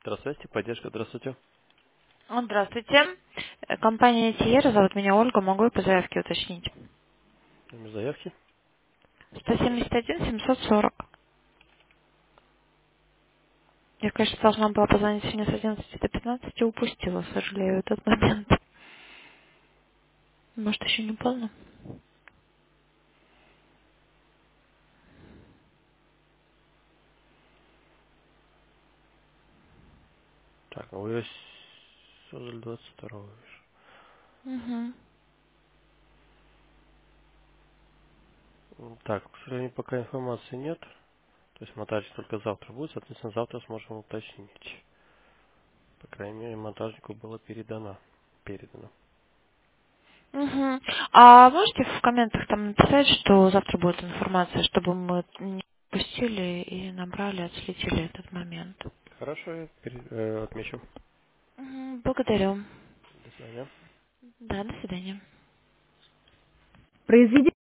Здравствуйте, поддержка, здравствуйте. Здравствуйте. Компания Тиера, зовут меня Ольга, могу и по заявке уточнить. Номер заявки. 171 740. Я, конечно, должна была позвонить сегодня с 11 до 15 и упустила, сожалею, этот момент. Может, еще не полно? Так, вы ее создали 22-го. Угу. Так, к сожалению, пока информации нет. То есть монтаж только завтра будет, соответственно, завтра сможем уточнить. По крайней мере, монтажнику было передано. Угу. А можете в комментах там написать, что завтра будет информация, чтобы мы не упустили и набрали, отследили этот момент? Хорошо, я отмечу. Мгм, благодарю. До свидания. Да, до свидания. Произведение